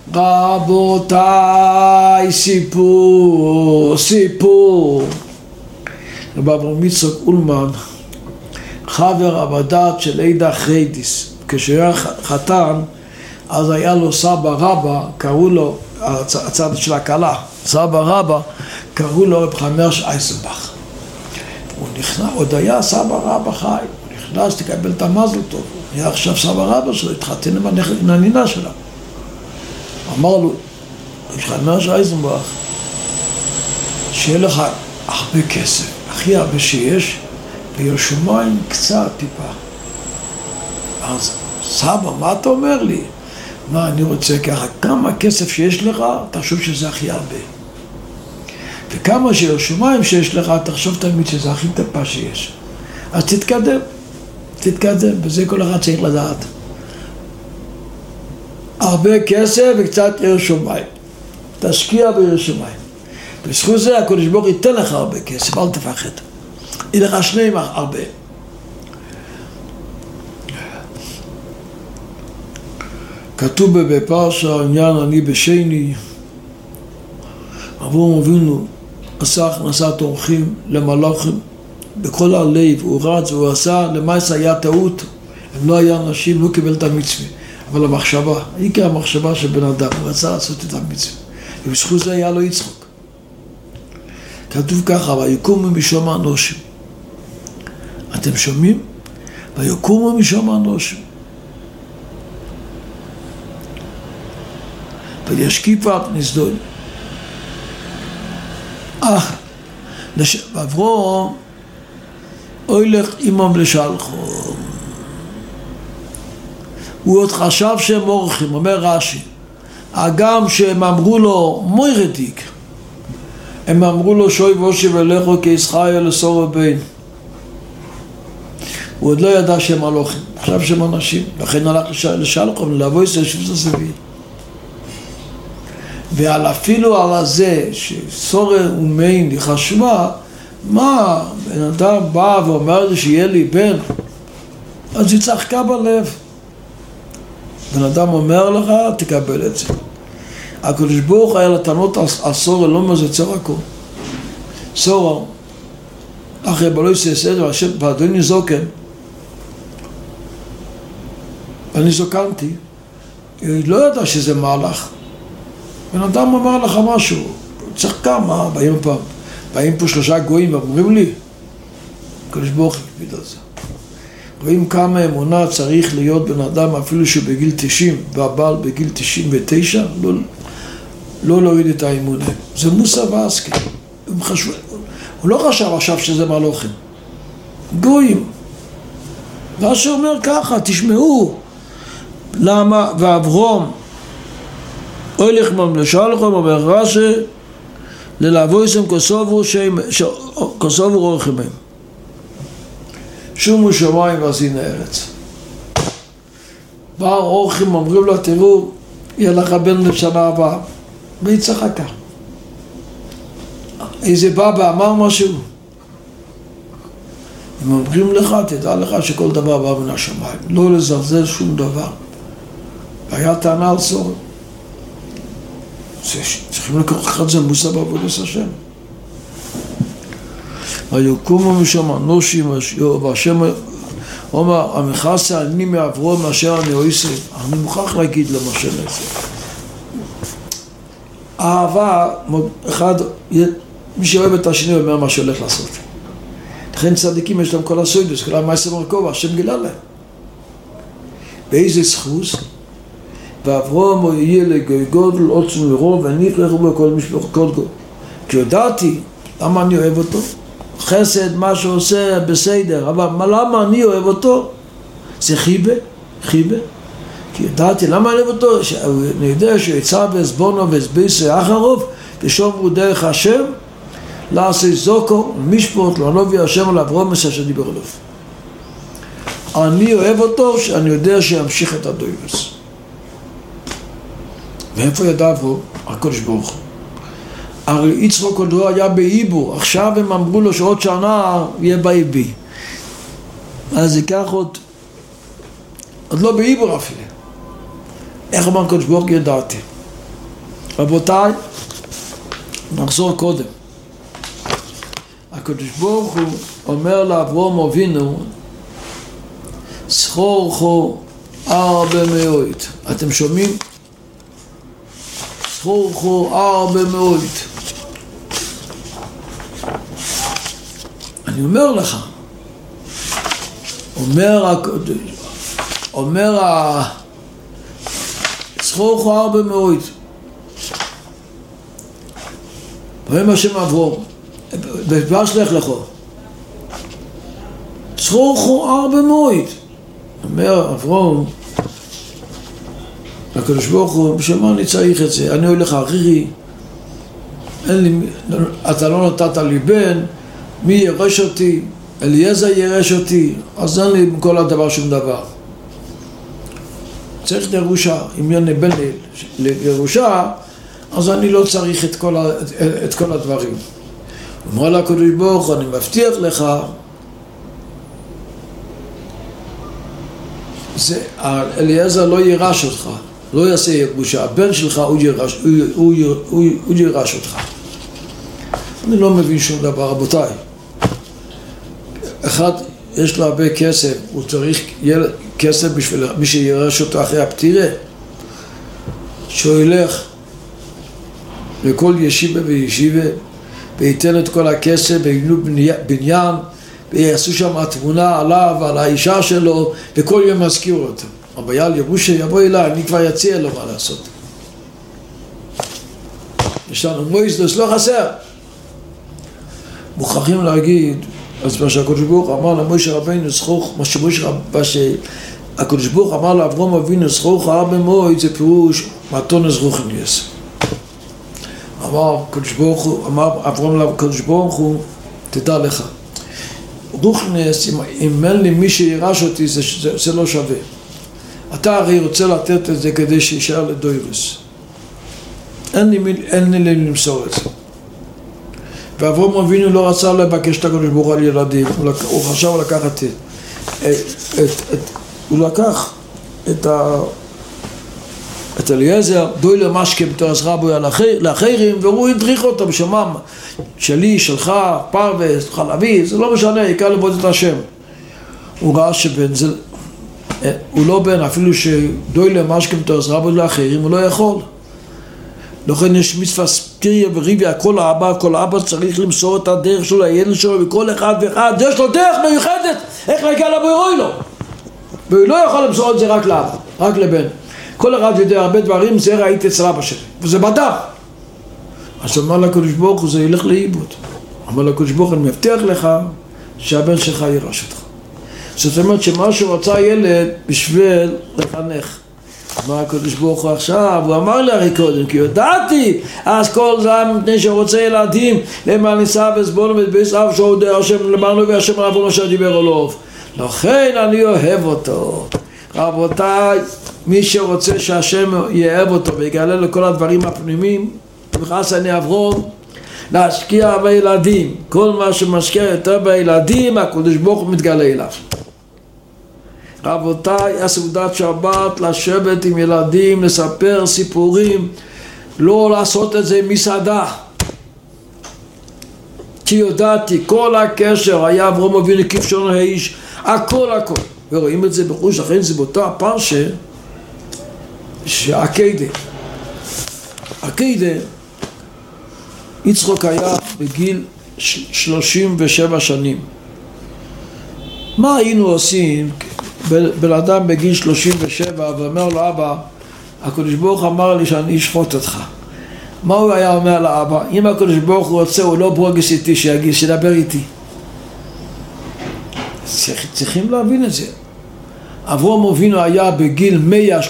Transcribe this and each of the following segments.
רבותיי, סיפור. רב אברהם יצחק אולמן, חבר עבדת של עדה חריידיס, כשהוא היה חתן, אז היה לו סבא רבא, קראו לו, הצד של הכלה, סבא רבא, קראו לו רב חמרש אייזנבך. הוא נכנס, עוד היה סבא רבא חי, הוא נכנס לקבל את המזל טוב, הוא היה עכשיו סבא רבא שלו, התחתן עם הנינה שלה. אמר לו, רב חמרש אייזנבך, שיהיה לך הרבה כסף, הכי הרבה שיש, וירושלים קצת טיפה. אז סבא, מה אתה אומר לי? מה אני רוצה ככה, כמה כסף שיש לך, תחשוב שזה הכי הרבה. וכמה שירושלים שיש לך, תחשוב תמיד שזה הכי טיפה שיש. אז תתקדם, וזה כל אחד צריך לדעת. הרבה כסף וקצת ירושלים. תשקיע בירושלים. בזכות זה הקדוש ברוך הוא ייתן לך הרבה כסף, אל תפחד. יהיה לך שניהם הרבה. כתוב בפרשה, עניין אני בשני, אברהם אבינו עשה הכנסת אורחים למלאכים בכל הלב, הוא רץ והוא עשה, למעשה היה טעות, אם לא היה אנשים, לא קיבל את המצווה, אבל המחשבה, עיקר המחשבה של בן אדם, הוא רצה לעשות את המצווה, ובזכות זה היה לו יצחק. כתוב ככה, ויקומו משום האנושים. אתם שומעים? ויקומו משום האנושים. וישקיפה נסדון. ואברהם הולך עמם לשלחו. הוא עוד חשב שהם אורחים, אומר רש"י. הגם שהם אמרו לו מוירדיק, הם אמרו לו שוי וושי ולכו כישחיה לסור ובין. הוא עוד לא ידע שהם מלוכים, עכשיו שהם אנשים, לכן הלך לשלחום, לבוא ישראל שוב סביב. ועל אפילו על הזה שסורר ומיין היא חשובה, מה, בן אדם בא ואומר לי שיהיה לי בן, אז היא צחקה בלב. בן אדם אומר לך, תקבל את זה. הקדוש ברוך היה לטענות על סורר, לא מה זה צחקו. סורר, אחרי בלוי סדר, ואדוני זוקן, אני זוקנתי, היא לא ידעה שזה מהלך. בן אדם אומר לך משהו, צריך כמה, באים פה 3 גויים ואומרים לי, הקדוש ברוך הוא הקפיד על זה. רואים כמה אמונה צריך להיות בן אדם אפילו שהוא בגיל 90 והבעל בגיל 99, לא להוריד את האמונה. זה מוסא ועסקי. הוא לא חשב עכשיו שזה מלוכים. גויים. מה שאומר ככה, תשמעו. למה? ואברהם הולך ממלשלכם, אומר רש"י, ללבויסם כוסובו רוחם הם. שומו שמיים ועשין הארץ. באו אורחים, אומרים לו, תראו, יהיה לך בן לשנה הבאה. והיא צחקה. איזה בבא אמר משהו. הם אומרים לך, תדע לך שכל דבר בא מן השמיים. לא לזלזל שום דבר. והיה טענה על סורר. צריכים לקחת את זה מוסא בעבודת השם. ויקומו משם אנושים והשם אומר, המכסה אני מאברהם מאשר אני אויסה. אני מוכרח להגיד למשה נצר. אהבה, אחד, מי שאוהב את השני אומר מה שהולך לעשות. לכן צדיקים יש להם כל הסוידוס, כל המעשה מרכובה, השם גילה להם. באיזה זכוס? ואברהם הוא יהיה לגוי גודל, עוצם ורוב, ואני אפלחו בו כל משפחות גודל. כי יודעתי, למה אני אוהב אותו? חסד, מה שעושה, בסדר, אבל למה אני אוהב אותו? זה חיבה. כי ידעתי, למה אני אוהב אותו? אני יודע שהוא יצא בסבונו וסביסה אחרוב, ושומרו דרך השם, לעשי זוקו, משפוט, לענובי השם על אברהם אשר דיבר עליו. אני אוהב אותו, שאני יודע שימשיך את הדויבס. ואיפה ידע בו? הקדוש ברוך הוא. הרי יצחק עוד לא היה באיבו, עכשיו הם אמרו לו שעוד שנה יהיה באיבי. אז ייקח עוד לא באיבו אפילו. איך אמר הקדוש ברוך הוא? ידעתי. רבותיי, נחזור קודם. הקדוש ברוך הוא אומר לאברהם אבינו, זכורכו הרבה מאוד. אתם שומעים? זכורכו הרבה מאוד. אני אומר לך, אומר זכורכו הרבה מאוד. ואומר השם אברהם, דבר שלך לכו, זכורכו הרבה מאוד. אומר אברהם, הקדוש ברוך הוא, בשביל מה אני צריך את זה? אני הולך אחרי, אתה לא נתת לי בן, מי ירש אותי? אליעזר ירש אותי, אז אין לי כל הדבר שום דבר. צריך לירושה, אם אין לי בן לירושה, אז אני לא צריך את כל הדברים. אומר לה הקדוש ברוך הוא, אני מבטיח לך, אליעזר לא ירש אותך, לא יעשה ירושה, הבן שלך הוא ירש אותך. אני לא מבין שום דבר, רבותיי. אחד, יש לו הרבה כסף, הוא צריך כסף בשביל מי שירש אותו אחרי הפטירה, שהוא ילך לכל ישיבה וישיבה וייתן את כל הכסף ויבנו בניין ויעשו שם תמונה עליו ועל האישה שלו וכל יום מזכיר אותו. אבל ירושה יבוא אליי, אני כבר יציע לו מה לעשות. יש לנו מויזדוס לא חסר. מוכרחים להגיד, אז מה שהקדוש ברוך אמר למשה רבינו זכוך, מה שהקדוש ברוך אמר לאברהם אבינו זכוך הרבה מאוד, זה פירוש מתון זכוכניס. אמר אברהם לקדוש ברוך הוא, תדע לך, רוחנס, אם אין לי מי שירש אותי, זה לא שווה. אתה הרי רוצה לתת את זה כדי שישאר לדוירוס. אין לי למסור את זה. ואברהם אבינו לא רצה לבקש את הקדוש ברוך הוא על ילדים, הוא חשב לקחת הוא לקח את אליעזר, דוי למשקה בתורס רבוי לאחרים, והוא הדריך אותו בשמם, שלי, שלך, פרווס, חלבי, זה לא משנה, יקל לבוד את השם. הוא ראה שבן זה, הוא לא בן, אפילו שדוי למשקה בתורס רבוי לאחרים, הוא לא יכול. לכן יש מצווה ספיריה וריביה, כל האבא צריך למסור את הדרך שלו לילד שלו, וכל אחד ואחד יש לו דרך מיוחדת איך להגיע לבורא לו, והוא לא יכול למסור את זה רק לאבא, רק לבן. כל אחד יודע הרבה דברים, זה ראיתי אצל אבא שלי, וזה בדם. אז אמר לקדוש ברוך הוא, זה ילך לאיבוד. אמר לקדוש ברוך הוא, אני מבטיח לך שהבן שלך ירש אותך. זאת אומרת שמה שהוא רצה ילד בשביל לחנך. אמר הקדוש ברוך הוא עכשיו, הוא אמר לי הרי קודם, כי יודעתי, אז כל זה מפני שרוצה ילדים, למה ניסה וסבונו ובייס אב שעוד השם למרנו והשם רבו מה שדיבר עליו. לכן אני אוהב אותו. רבותיי, מי שרוצה שהשם יאהב אותו ויגלה לו כל הדברים הפנימיים, בכלל אני אברהם, להשקיע בילדים. כל מה שמשקיע יותר בילדים, הקדוש ברוך הוא מתגלה אליו. רבותיי, הסעודת שבת, לשבת עם ילדים, לספר סיפורים, לא לעשות את זה מסעדה. כי יודעתי, כל הקשר היה אברהם אבינו כבשון האיש, הכל. ורואים את זה בחוש, לכן זה באותה הפרשה, שעקדה, יצחק היה בגיל 37 שנים. מה היינו עושים? בן אדם בגיל 37 ואומר לו, אבא, הקדוש ברוך אמר לי שאני אשפוט אותך. מה הוא היה אומר לאבא? אם הקדוש ברוך הוא רוצה, הוא לא ברוגס איתי שידבר איתי. צריכים להבין את זה. אברהם אבינו היה בגיל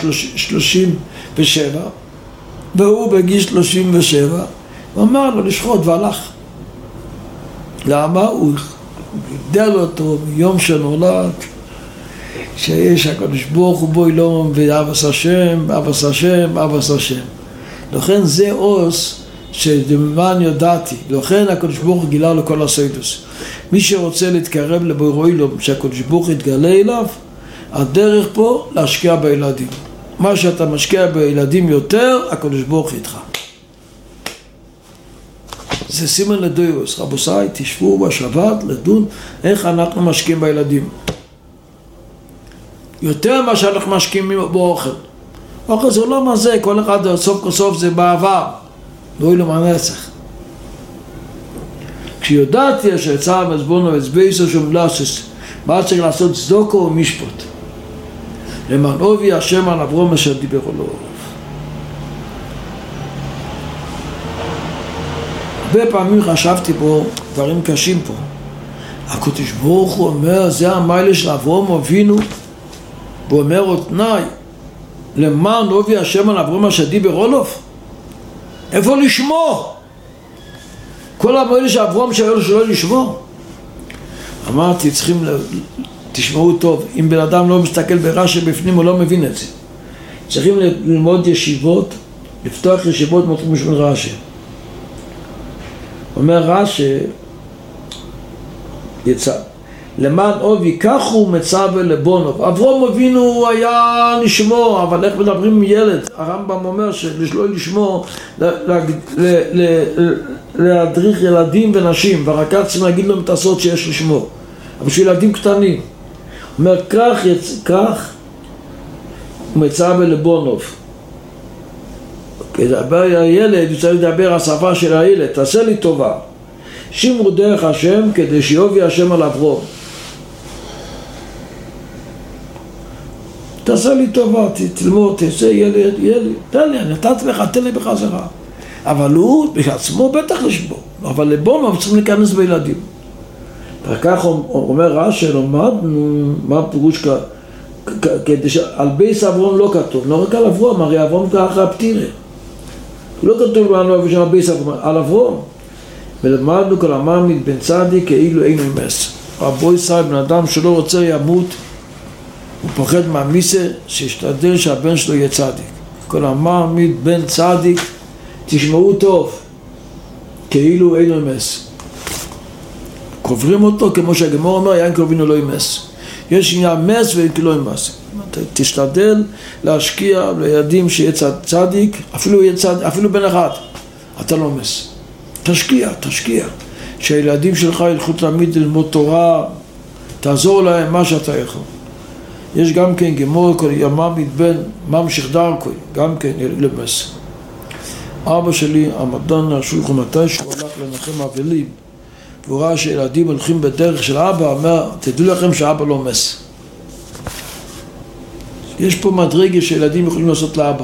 137 והוא בגיל 37, הוא אמר לו לשחוט והלך. למה? הוא גידל אותו מיום שנולד, שיש הקדוש ברוך הוא בו אלוהים ואבס השם. לכן זה עוס שדממן יודעתי, לכן הקדוש ברוך הוא גילה לו כל הסיידוס. מי שרוצה להתקרב לבורא אלוהים שהקדוש ברוך הוא יתגלה אליו, הדרך פה להשקיע בילדים. מה שאתה משקיע בילדים יותר, הקדוש ברוך הוא איתך. זה סימן לדוירוס. רבותיי, תשבו בשבת לדון איך אנחנו משקיעים בילדים. יותר מה שאנחנו משקיעים באוכל. אוכל זה לא מה זה, כל אחד סוף כל סוף זה בעבר. לא יהיה לו מהנצח. כשיודעתי שיצא מזבונו וזבייסו שומלסס, מה צריך לעשות צדוקו ומשפט. למען אובי השם על אברום אשר דיבר לו. הרבה פעמים חשבתי פה דברים קשים פה. הקדוש ברוך הוא אומר, זה המיילה של אברום אבינו, והוא אומר עוד תנאי, למען אובי השם על אברום אשר דיבר לו. איפה לשמור? כל המיילה של אברום שהיו שלא לשמור. אמרתי, צריכים תשמעו טוב, אם בן אדם לא מסתכל ברש"י בפנים הוא לא מבין את זה. צריכים ללמוד ישיבות, לפתוח ישיבות מתחילים בשביל רש"י. אומר רש"י, יצא, למען אובי כך הוא מצווה לבונוב. אברהם אבינו היה לשמור, אבל איך מדברים עם ילד? הרמב"ם אומר שלא לשמור, להדריך ילדים ונשים, ורק צריכים להגיד להם את הסוד שיש לשמור. אבל בשביל ילדים קטנים. אומר כך הוא מצווה לבונוב. כדבר הילד, הוא צריך לדבר השפה של הילד, תעשה לי טובה. שימרו דרך השם כדי שיובי השם על אברהם. תעשה לי טובה, תלמוד, תעשה ילד, תן לי, נתת לך, תן לי בחזרה. אבל הוא בעצמו בטח לשבור, אבל לבונוב צריכים להיכנס בילדים. וכך אומר רש"י, למדנו מה פירוש כדי שעל בייס אברהם לא כתוב, לא רק על אברהם, הרי אברהם ככה הפטירה. לא כתוב לנו על בייס אברהם, על אברהם. ולמדנו כל המעמיד בן צדיק כאילו אינו ימס. רבו ישראל, בן אדם שלא רוצה ימות, הוא פוחד מהמיסה, שישתדל שהבן שלו יהיה צדיק. כל המעמיד בן צדיק, תשמעו טוב, כאילו אינו ימס. קוברים אותו כמו שהגמור אומר, יין קרובינו לא ימס. יש עניין מס ואין כאילו ימס. תשתדל להשקיע לילדים שיהיה צדיק, אפילו בן אחד, אתה לא מס. תשקיע. שהילדים שלך ילכו תמיד ללמוד תורה, תעזור להם מה שאתה יכול. יש גם כן גמור כל ימה מתבן ממשיך דרכו, גם כן למס. אבא שלי, המדען השולחו מתי שהוא הלך לנחם אבלים, והוא ראה שילדים הולכים בדרך של אבא, אומר, תדעו לכם שאבא לא מס. יש פה מדרגה שילדים יכולים לעשות לאבא.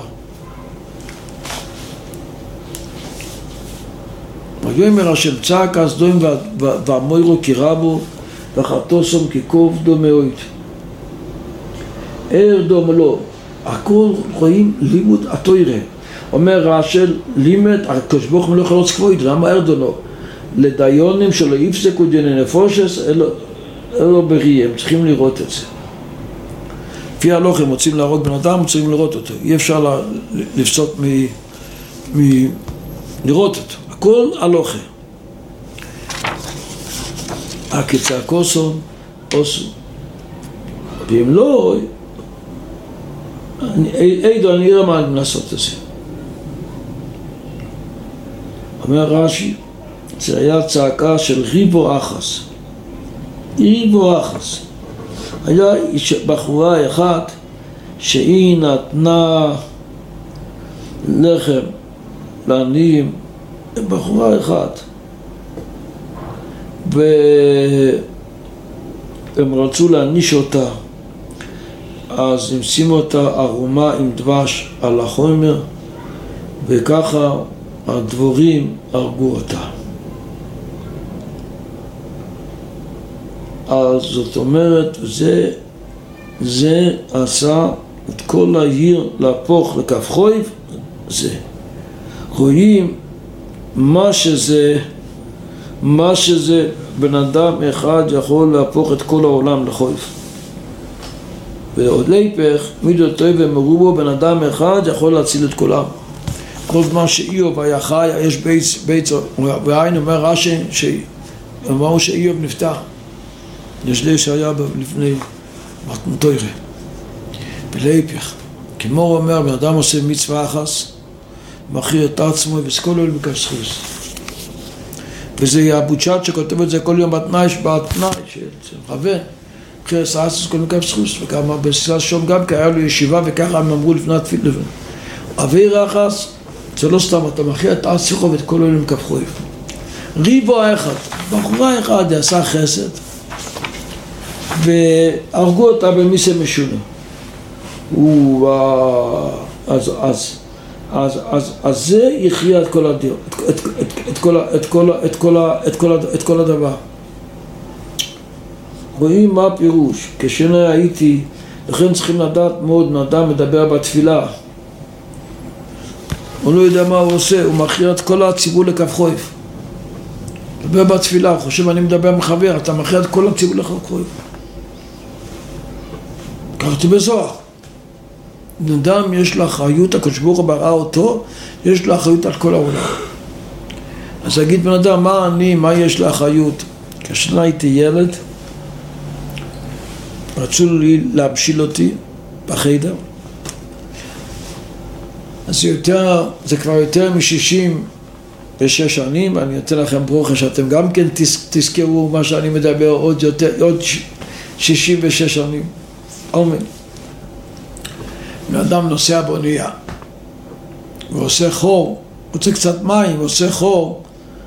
ויאמר השם צעק הסדום ואמורו כי רבו וחטוסום כי כובדו מאוד. דום לו, הכל רואים לימוד התורה. אומר רש"ל, לימד, הקדוש ברוך הוא לא יכול לעשות כבוד, למה דונו? לדיונים שלא יפסקו דיני נפושס, אלו בראי, הם צריכים לראות את זה. לפי ההלכה, הם רוצים להרוג בן אדם, צריכים לראות אותו. אי אפשר לפסוק לראות אותו. הכל הלכה. כצעקוסון עשו. ואם לא, אני אראה מה אני לעשות את זה. אומר רש"י, זה היה צעקה של ריבו אחס. היה בחורה אחת שהיא נתנה לחם לעניים, בחורה אחת, והם רצו להעניש אותה, אז הם שימו אותה ערומה עם דבש על החומר, וככה הדבורים הרגו אותה. אז זאת אומרת, זה עשה את כל העיר להפוך לכף חויב. זה רואים מה שזה בן אדם אחד יכול להפוך את כל העולם לחויב. ועוד להיפך, מידותיו ומרובו, בן אדם אחד יכול להציל את כולם. כל זמן שאיוב היה חי, יש בית, והיינו אומר רש"י שאמרו שאיוב נפטר. יש לי שהיה לפני מתנתוירה. ולהיפך, כמו הוא אומר, בן אדם עושה מצווה אחס, מכיר את עצמו וסכולו לבקש חוס. וזה הבוצ'ת שכותב את זה כל יום בתנאי שמכוון חרס האסוס כל מקף סחוס, וכמה בסיסה שום גם כי היה לו ישיבה וככה הם אמרו לפני התפילה. אוויר רחס זה לא סתם, אתה מכיר את אסיכו ואת כל אלה מקף חויב. ריבו האחד, בחורה אחד עשה חסד והרגו אותה במיסה משונה. אז זה יחיה את כל הדיר, את כל הדבר. רואים מה הפירוש? כשאני הייתי, לכן צריכים לדעת מאוד, אדם מדבר בתפילה, הוא לא יודע מה הוא עושה, הוא מכיר את כל הציבור לכף חויב. מדבר בתפילה, הוא חושב אני מדבר מחבר, אתה מכיר את כל הציבור לכף חויב. קראתי בזוהר. אדם יש לה אחריות, הקדוש ברוך הוא ברא אותו, יש לה אחריות על כל העולם. אז אגיד בן אדם, מה יש לה אחריות? כשאני הייתי ילד, רצו לי להבשיל אותי בחדר, אז זה כבר יותר מ-66 שנים, ואני אתן לכם ברוכה שאתם גם כן תזכרו מה שאני מדבר עוד 66 שנים. אמן. אדם נוסע באונייה ועושה חור, רוצה קצת מים ועושה חור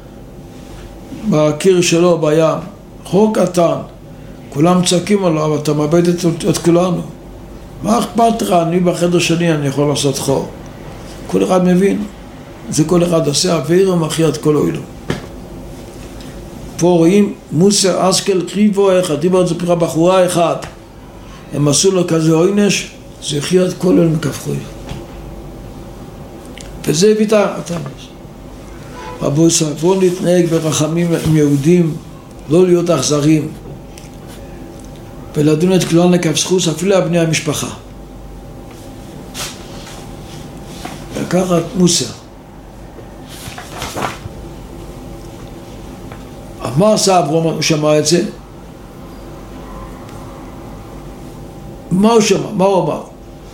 בקיר שלו בים, חור קטן, כולם צועקים עליו, אבל אתה מאבד את כולנו. מה אכפת לך? אני בחדר שני אני יכול לעשות חור. כל אחד מבין, זה כל אחד עושה אוויר ומכריע את כל אוילו. פה רואים מוסר אסקל קריבו אחד, דיבר את זה פרה בחורה אחד, הם עשו לו כזה עונש, זה יחיה את כל אוילו מכפחוי. וזה הביא את התמוס. רבו ישראל, בואו נתנהג ברחמים עם יהודים, לא להיות אכזרים, ולדון את כולן לכף זכוס, אפילו לבני המשפחה. לקחת מוסר. מה עשה אברהם? הוא שמע את זה? מה הוא שמע? מה הוא אמר?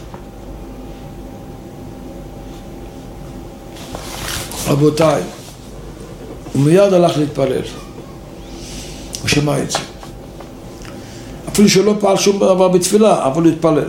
רבותיי, הוא מיד הלך להתפלל. הוא שמע את זה. אפילו שלא פעל שום דבר בתפילה, אבל להתפלל.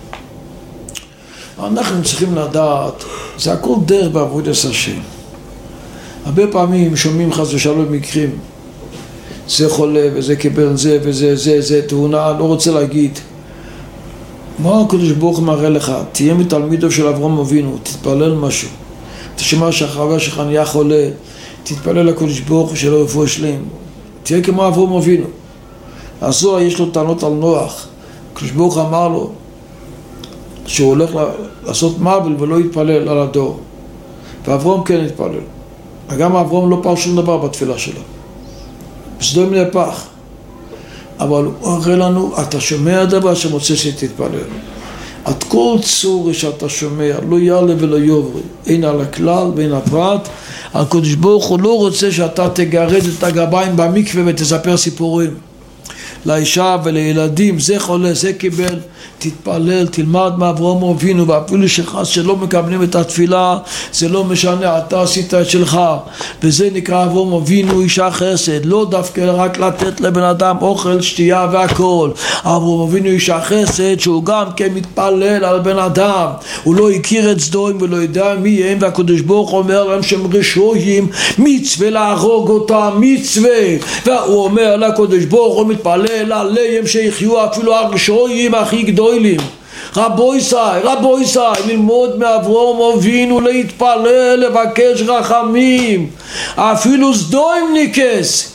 אנחנו צריכים לדעת, זה הכל דרך בעבודת השם. הרבה פעמים שומעים חס ושלום מקרים, זה חולה וזה קיבל זה וזה, זה תאונה, לא רוצה להגיד. מה הקדוש ברוך הוא מראה לך? תהיה מתלמידו של אברהם אבינו, תתפלל משהו. תשמע שהחבר שלך נהיה חולה, תתפלל לקדוש ברוך הוא שלא רפואה שלם. תהיה כמו אברהם אבינו. הזוהר יש לו טענות על נוח. הקדוש ברוך הוא אמר לו שהוא הולך לעשות מעבל ולא יתפלל על הדור. ואברהם כן יתפלל. וגם אברהם לא פעל שום דבר בתפילה שלו. בסדום נהפך. אבל הוא אומר לנו, אתה שומע דבר שמוצא שתתפלל. את כל צור שאתה שומע, לא יעלה ולא יובר, אין על הכלל ואין הפרט. הקדוש ברוך הוא לא רוצה שאתה תגרד את הגביים במקווה ותספר סיפורים. לאישה ולילדים, זה חולה, זה קיבל, תתפלל, תלמד מאברהם אבינו, ואפילו שחס שלא מקבלים את התפילה, זה לא משנה, אתה עשית את שלך, וזה נקרא אברהם אבינו אישה חסד, לא דווקא רק לתת לבן אדם אוכל, שתייה והכל. אברהם אבינו אישה חסד, שהוא גם כן מתפלל על בן אדם, הוא לא הכיר את סדום ולא יודע מי הם, והקדוש ברוך אומר להם שהם רשועים, מצווה להרוג אותם, מצווה, והוא אומר לקדוש ברוך הוא מתפלל עליהם שיחיו אפילו הרשועים הכי גדולים. רבו ישראל, ללמוד מאברהם אבינו, להתפלל, לבקש רחמים, אפילו סדום ניקס.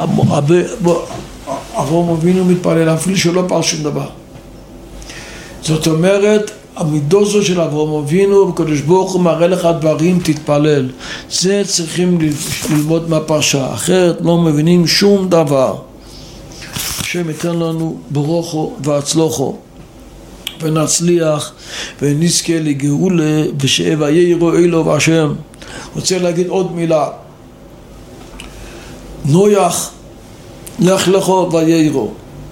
אברהם אבינו מתפלל אפילו שלא פעל שום דבר. זאת אומרת, המידוזו של אברהם אבינו, הקדוש ברוך הוא מראה לך דברים, תתפלל. זה צריכים ללמוד מהפרשה, אחרת לא מבינים שום דבר. השם ייתן לנו ברוכו והצלוחו, ונצליח ונזכה לגאולה, ושאבה יראו אלו והשם. רוצה להגיד עוד מילה. נויח לך לכו ויראו,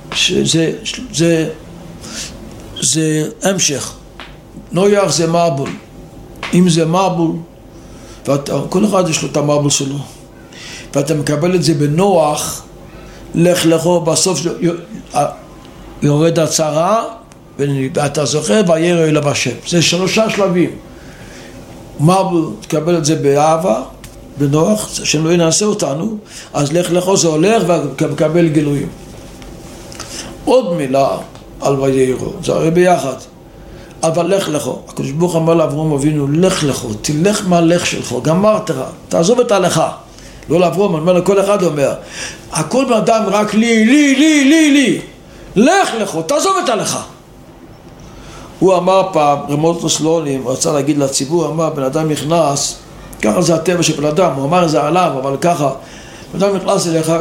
זה המשך. נויח זה מבול. אם זה מבול, כל אחד יש לו את המבול שלו, ואתה מקבל את זה בנוח, לך לכו, בסוף יורד הצרה, ואתה זוכר, וירא אליו השם. זה 3 שלבים. מרבל תקבל את זה באהבה, בנוח, שלא ינעשה אותנו, אז לך לכו זה הולך ומקבל גילויים. עוד מילה על ויראו, זה הרי ביחד. אבל לך לכו, הקדוש ברוך הוא אמר לאברהם אבינו, לך לכו, תלך מהלך שלך, גמרת, תעזוב את ההלכה. לא לאברהם, אני אומר לכל אחד אומר, הכל בן אדם רק לי, לך לכו, תעזוב את ההלכה. הוא אמר פעם, רמות הסלונים, הוא רצה להגיד לציבור, אמר, בן אדם נכנס, ככה זה הטבע של בן אדם, הוא אמר את זה עליו, אבל ככה, בן אדם נכנס אליך,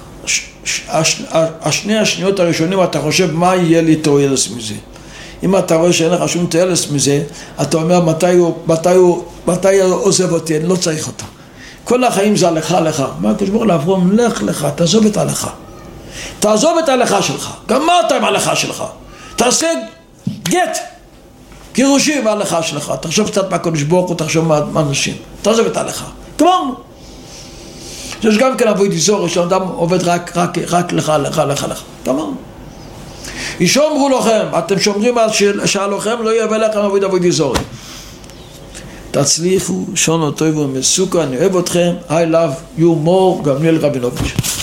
השניות הראשונים אתה חושב מה יהיה לי תועלת מזה. אם אתה רואה שאין לך שום תועלת מזה, אתה אומר מתי הוא עוזב אותי, אני לא צריך אותה. כל החיים זה הלכה לך. מה הקדוש ברוך הוא לאברהם, לך לך, תעזוב את ההלכה. תעזוב את ההלכה שלך. גמרת עם ההלכה שלך. תעשה גט, גירושים מההלכה שלך. תחשוב קצת מהקדוש ברוך הוא, תחשוב מהאנשים. תעזוב את ההלכה. גמרנו. יש גם כן עבודת זורע, שאדם עובד רק לך. גמרנו. ישומרו לכם, אתם שומרים על שעלוכם, לא יהיה לכם עבודת זורע. תצליחו, שונו טוב ומסוכן, אני אוהב אתכם, I love you more, גמליאל רבינוביץ'.